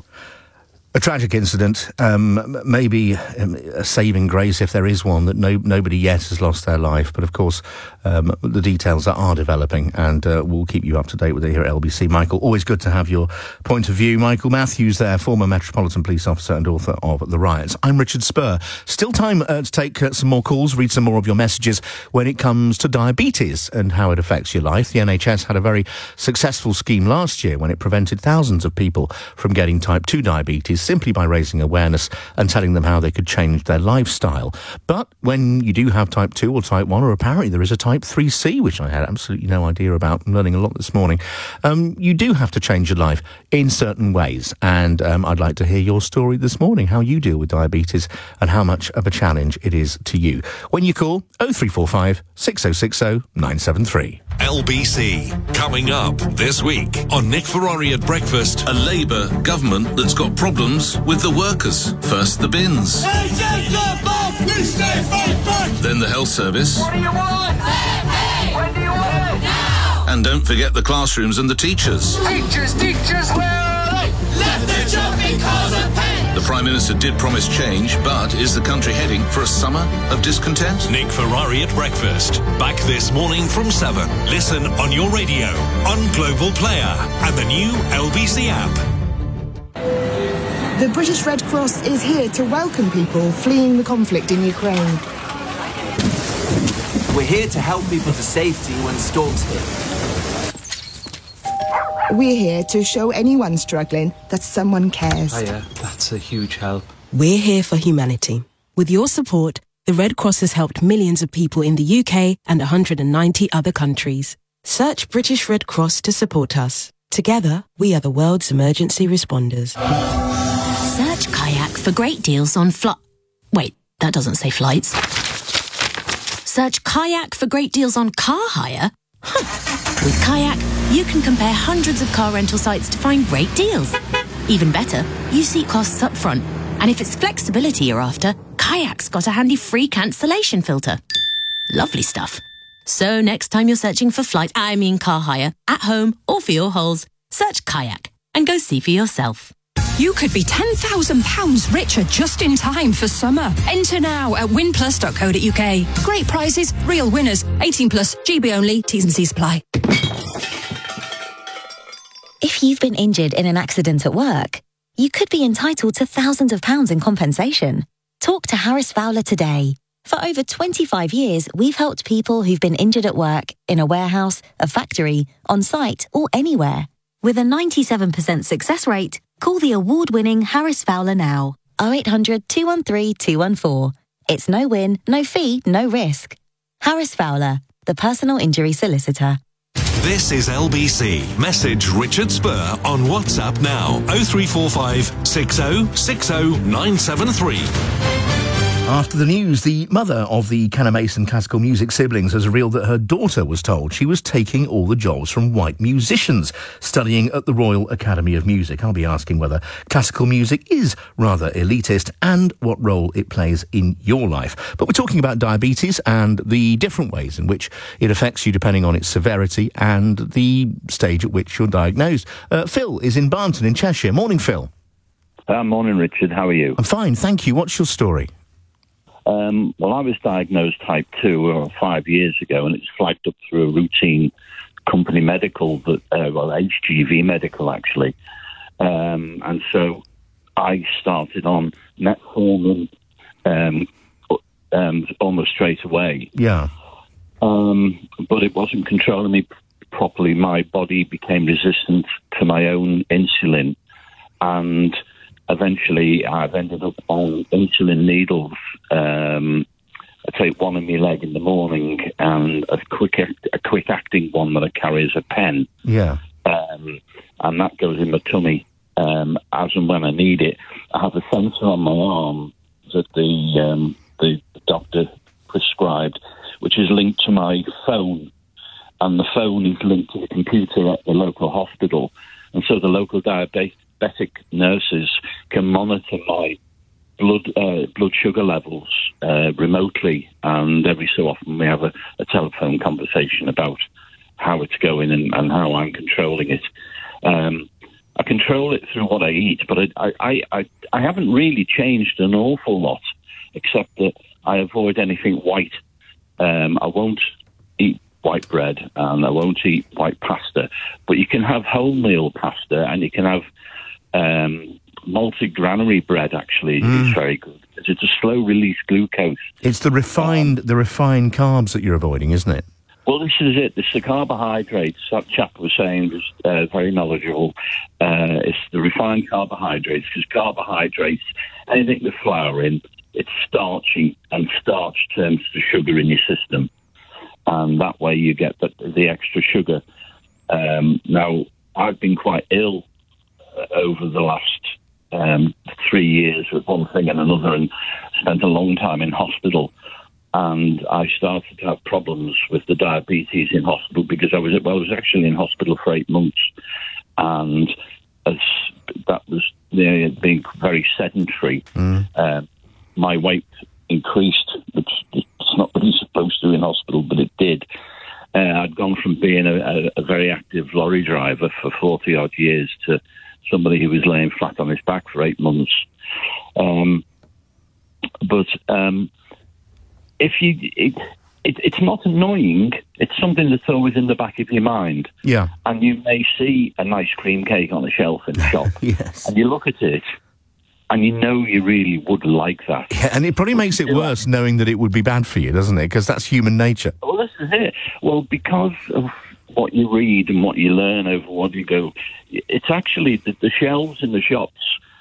A tragic incident, maybe a saving grace if there is one, that nobody yet has lost their life. But of course, the details are developing, and we'll keep you up to date with it here at LBC. Michael, always good to have your point of view. Michael Matthews there, former Metropolitan Police Officer and author of The Riots. I'm Richard Spur. Still time to take some more calls, read some more of your messages when it comes to diabetes and how it affects your life. The NHS had a very successful scheme last year when it prevented thousands of people from getting type 2 diabetes, simply by raising awareness and telling them how they could change their lifestyle. But when you do have type 2 or type 1, or apparently there is a type 3C, which I had absolutely no idea about, I'm learning a lot this morning, you do have to change your life in certain ways. And I'd like to hear your story this morning, how you deal with diabetes and how much of a challenge it is to you. When you call 0345 6060 973. LBC. Coming up this week on Nick Ferrari at Breakfast. A Labour government that's got problems with the workers. First the bins. Then the health service. What do you want? Hey! When do you want it? Now! And don't forget the classrooms and the teachers. Teachers, where are they? Left their job because of pay! The Prime Minister did promise change, but is the country heading for a summer of discontent? Nick Ferrari at Breakfast. Back this morning from 7. Listen on your radio, on Global Player, and the new LBC app. The British Red Cross is here to welcome people fleeing the conflict in Ukraine. We're here to help people to safety when storms hit. We're here to show anyone struggling that someone cares. Hiya, that's a huge help. We're here for humanity. With your support, the Red Cross has helped millions of people in the UK and 190 other countries. Search British Red Cross to support us. Together, we are the world's emergency responders. Search Kayak for great deals on Wait, that doesn't say flights. Search Kayak for great deals on car hire? With Kayak, you can compare hundreds of car rental sites to find great deals. Even better, you see costs up front. And if it's flexibility you're after, Kayak's got a handy free cancellation filter. Lovely stuff. So next time you're searching for car hire, at home or for your holes, search Kayak and go see for yourself. You could be £10,000 richer just in time for summer. Enter now at winplus.co.uk. Great prizes, real winners. 18 plus, GB only, T's and C's apply. If you've been injured in an accident at work, you could be entitled to thousands of pounds in compensation. Talk to Harris Fowler today. For over 25 years, we've helped people who've been injured at work, in a warehouse, a factory, on site, or anywhere. With a 97% success rate, call the award-winning Harris Fowler now. 0800 213 214. It's no win, no fee, no risk. Harris Fowler, the personal injury solicitor. This is LBC. Message Richard Spur on WhatsApp now. 0345 6060 973. After the news, the mother of the Canna Mason classical music siblings has revealed that her daughter was told she was taking all the jobs from white musicians studying at the Royal Academy of Music. I'll be asking whether classical music is rather elitist and what role it plays in your life. But we're talking about diabetes and the different ways in which it affects you depending on its severity and the stage at which you're diagnosed. Phil is in Barnton in Cheshire. Morning, Phil. Morning, Richard. How are you? I'm fine, thank you. What's your story? Well, I was diagnosed type 2 5 years ago, and it's flagged up through a routine company medical, HGV medical, actually. And so I started on metformin almost straight away. Yeah. But it wasn't controlling me properly. My body became resistant to my own insulin, and eventually I've ended up on insulin needles. I take one in my leg in the morning and a quick acting one that I carry as a pen. Yeah. And that goes in my tummy as and when I need it. I have a sensor on my arm that the doctor prescribed, which is linked to my phone, and the phone is linked to the computer at the local hospital. And so the local diabetic nurses can monitor my blood sugar levels remotely, and every so often we have a telephone conversation about how it's going and how I'm controlling it. I control it through what I eat, but I haven't really changed an awful lot, except that I avoid anything white. I won't eat white bread and I won't eat white pasta, but you can have wholemeal pasta and you can have malted granary bread. Actually, is very good. It's a slow release glucose. It's the refined carbs that you're avoiding, isn't it? Well, this is it. It's the carbohydrates. That chap was saying was very knowledgeable. It's the refined carbohydrates, because carbohydrates, anything with flour in, it's starchy, and starch turns to sugar in your system, and that way you get the extra sugar. Now, I've been quite ill over the last 3 years with one thing and another, and spent a long time in hospital. And I started to have problems with the diabetes in hospital because I was actually in hospital for 8 months, and as that was being very sedentary. My weight increased, which it's not really supposed to in hospital, but it did. I'd gone from being a very active lorry driver for 40 odd years to somebody who was laying flat on his back for 8 months. It's not annoying. It's something that's always in the back of your mind. Yeah. And you may see a nice cream cake on a shelf in the shop. Yes. And you look at it, and you know you really would like that. Yeah, and it probably makes it worse knowing that it would be bad for you, doesn't it? Because that's human nature. Well, this is it. Well, because of what you read and what you learn over what you go, it's actually the shelves in the shops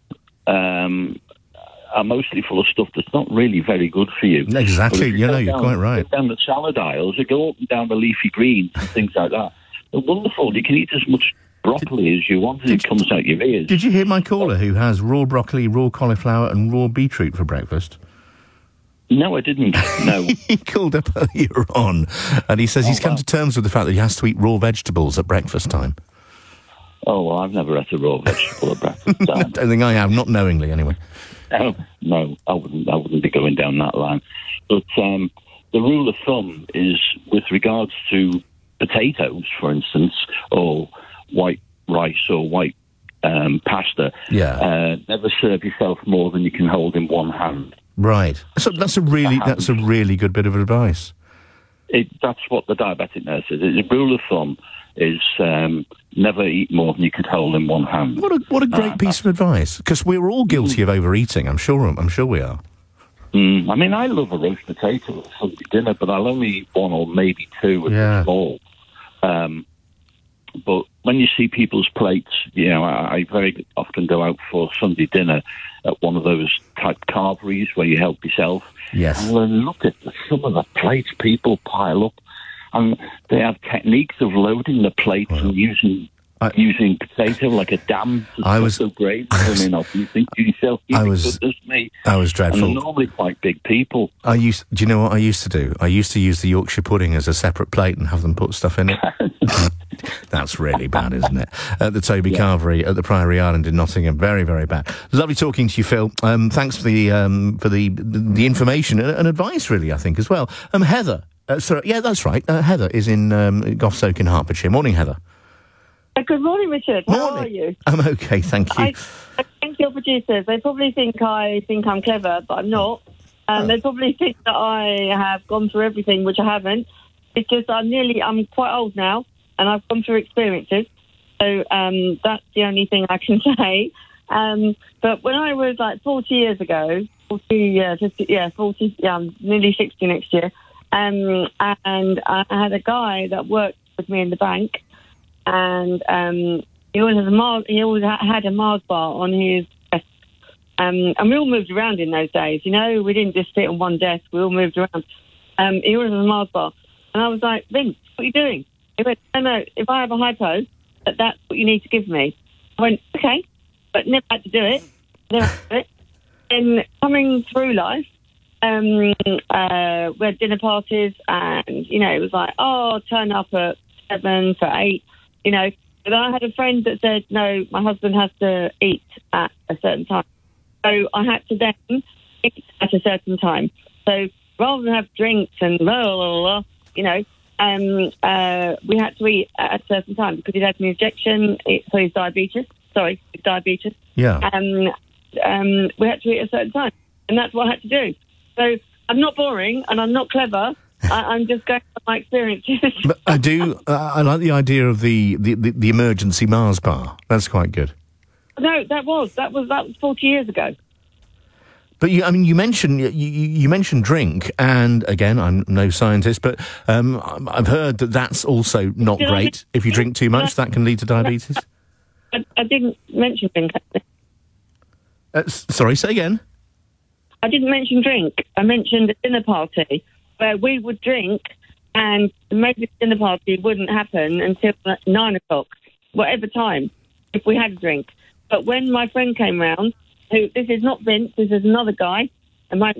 are mostly full of stuff that's not really very good for you. Exactly, you're quite right. Down the salad aisles, you go up and down the leafy greens and things like that. They're wonderful. You can eat as much broccoli as you want and it comes out your ears. Did you hear my caller who has raw broccoli, raw cauliflower and raw beetroot for breakfast? No, I didn't. No. He called up earlier on and he says he's come to terms with the fact that he has to eat raw vegetables at breakfast time. Oh, well, I've never had a raw vegetable at breakfast time. I don't think I have, not knowingly anyway. No, I wouldn't be going down that line. But the rule of thumb is, with regards to potatoes, for instance, or white rice or white pasta, never serve yourself more than you can hold in one hand. Right. So that's a really good bit of advice. That's what the diabetic nurse says. The rule of thumb is never eat more than you could hold in one hand. What a great piece of advice, because we're all guilty of overeating. I'm sure we are. I mean, I love a roast potato at Sunday dinner, but I'll only eat one or maybe two at all. But when you see people's plates, I very often go out for Sunday dinner at one of those type carveries where you help yourself. Yes. And look at some of the plates people pile up. And they have techniques of loading the plates and using using potato like a dam. I was so great. I mean, you think to yourself, I was dreadful. And they're normally quite big people. Do you know what I used to do? I used to use the Yorkshire pudding as a separate plate and have them put stuff in it. That's really bad, isn't it? At the Toby Carvery at the Priory Island in Nottingham, very, very bad. Lovely talking to you, Phil. Thanks for the information and advice, really. I think as well. Heather, that's right. Heather is in Goffstoke in Hertfordshire. Morning, Heather. Good morning, Richard. How are you? I'm okay, thank you. I thank your producers. They probably think I'm clever, but I'm not. They probably think that I have gone through everything, which I haven't. It's just I'm quite old now, and I've gone through experiences. So that's the only thing I can say. But when I was like 40 years ago, 40, I'm nearly 60 next year, and I had a guy that worked with me in the bank. And he always had a Mars bar on his desk. And we all moved around in those days, you know. We didn't just sit on one desk. We all moved around. He always had a Mars bar. And I was like, Vince, what are you doing? He went, no, if I have a hypo, that's what you need to give me. I went, okay, but never had to do it. And coming through life, we had dinner parties and, you know, it was like, turn up at 7 for 8. You know, but I had a friend that said, no, my husband has to eat at a certain time. So I had to then eat at a certain time. So rather than have drinks and blah, blah, blah, you know, we had to eat at a certain time because he'd had an injection for his diabetes. Yeah. We had to eat at a certain time. And that's what I had to do. So I'm not boring and I'm not clever. I'm just going from my experiences. But I like the idea of the emergency Mars bar. That's quite good. No, that was 40 years ago. But you mentioned drink, and again, I'm no scientist, but I've heard that that's also not great. If you drink too much, that can lead to diabetes. I didn't mention drink. Sorry, say again. I didn't mention drink. I mentioned a dinner party where we would drink, and maybe the dinner party wouldn't happen until 9 o'clock, whatever time, if we had a drink. But when my friend came round, this is not Vince, this is another guy, and my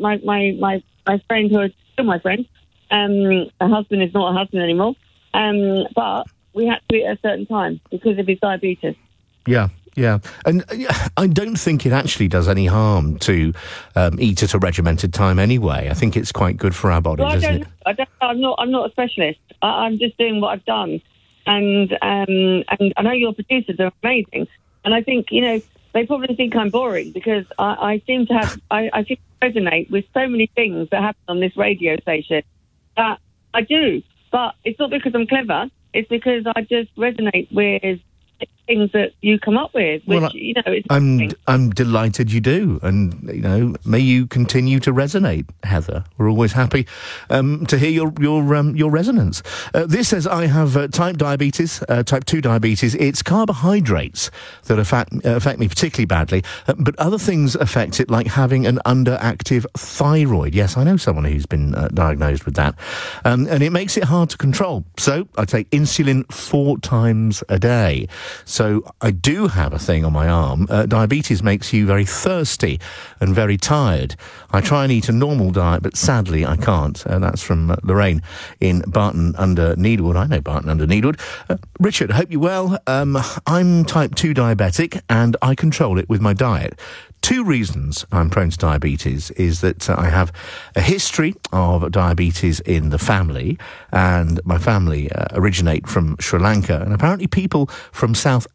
friend who is still my friend, her husband is not a husband anymore, but we had to eat at a certain time because of his diabetes. Yeah. Yeah, and I don't think it actually does any harm to eat at a regimented time anyway. I think it's quite good for our bodies, isn't it? I'm not a specialist. I'm just doing what I've done. And I know your producers are amazing. And I think, you know, they probably think I'm boring because I seem to resonate with so many things that happen on this radio station that I do. But it's not because I'm clever. It's because I just resonate with things that you come up with, which, you know, it's I'm delighted you do, and, you know, may you continue to resonate, Heather. We're always happy to hear your resonance. This says, I have type 2 diabetes. It's carbohydrates that affect me particularly badly, but other things affect it, like having an underactive thyroid. Yes, I know someone who's been diagnosed with that, and it makes it hard to control. So I take insulin 4 times a day. So I do have a thing on my arm. Diabetes makes you very thirsty and very tired. I try and eat a normal diet, but sadly I can't. That's from Lorraine in Barton under Needlewood. I know Barton under Needlewood. Richard, I hope you're well. I'm type 2 diabetic and I control it with my diet. 2 reasons I'm prone to diabetes is that I have a history of diabetes in the family, and my family originate from Sri Lanka, and apparently people from South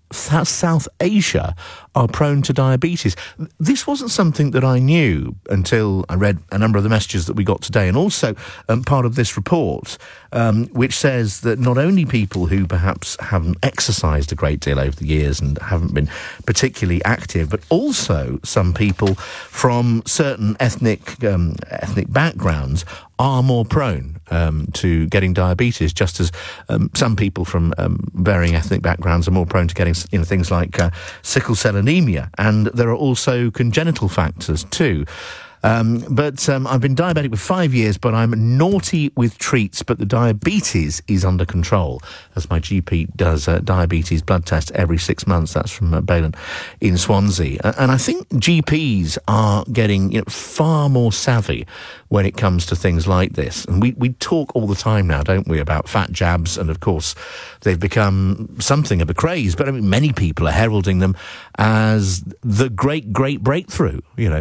Asia are prone to diabetes. This wasn't something that I knew until I read a number of the messages that we got today, and also part of this report, which says that not only people who perhaps haven't exercised a great deal over the years and haven't been particularly active, but also some people from certain ethnic backgrounds are more prone to getting diabetes, just as some people from varying ethnic backgrounds are more prone to getting things like sickle cell anemia. And there are also congenital factors too. But I've been diabetic for 5 years, but I'm naughty with treats, but the diabetes is under control, as my GP does a diabetes blood test every 6 months. That's from Balin in Swansea. And I think GPs are getting far more savvy when it comes to things like this. And we talk all the time now, don't we, about fat jabs, and of course they've become something of a craze, but I mean, many people are heralding them as the great breakthrough.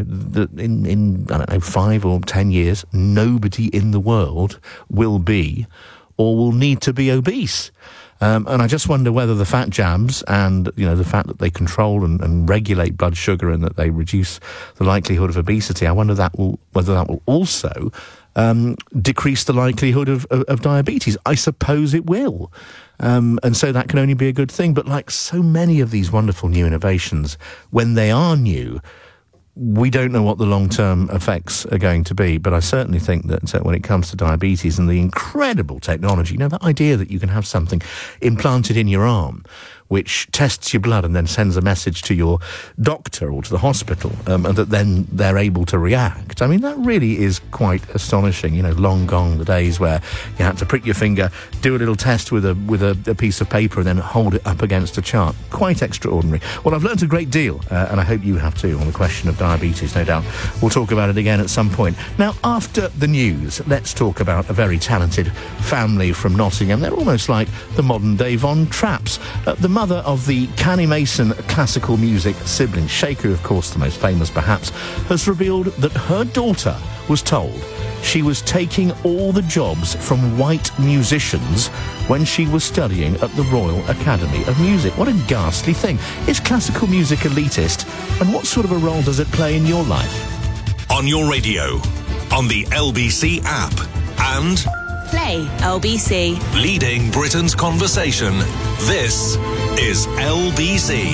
In I don't know, 5 or 10 years, nobody in the world will be or will need to be obese. And I just wonder whether the fat jabs and, the fact that they control and regulate blood sugar and that they reduce the likelihood of obesity, I wonder whether that will also decrease the likelihood of diabetes. I suppose it will. And so that can only be a good thing. But like so many of these wonderful new innovations, when they are new, we don't know what the long-term effects are going to be, but I certainly think that when it comes to diabetes and the incredible technology, that idea that you can have something implanted in your arm which tests your blood and then sends a message to your doctor or to the hospital, and that then they're able to react. I mean, that really is quite astonishing. Long gone the days where you had to prick your finger, do a little test with a piece of paper and then hold it up against a chart. Quite extraordinary. Well, I've learnt a great deal, and I hope you have too, on the question of diabetes, no doubt. We'll talk about it again at some point. Now, after the news, let's talk about a very talented family from Nottingham. They're almost like the modern-day Von Trapps. The mother of the Canny Mason classical music sibling, Shaker, of course the most famous perhaps, has revealed that her daughter was told she was taking all the jobs from white musicians when she was studying at the Royal Academy of Music. What a ghastly thing. Is classical music elitist? And what sort of a role does it play in your life? On your radio, on the LBC app, and Play LBC. Leading Britain's conversation. This is LBC.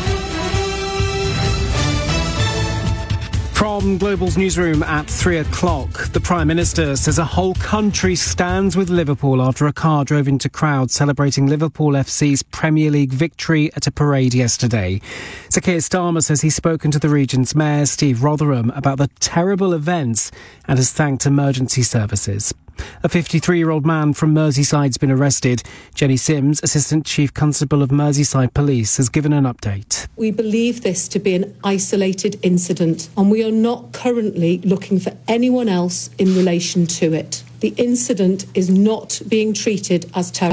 From Global's newsroom at 3 o'clock, the Prime Minister says a whole country stands with Liverpool after a car drove into crowds celebrating Liverpool FC's Premier League victory at a parade yesterday. Sir Keir Starmer says he's spoken to the region's Mayor, Steve Rotherham, about the terrible events and has thanked emergency services. A 53-year-old man from Merseyside's been arrested. Jenny Sims, Assistant Chief Constable of Merseyside Police, has given an update. We believe this to be an isolated incident, and we are not currently looking for anyone else in relation to it. The incident is not being treated as terror.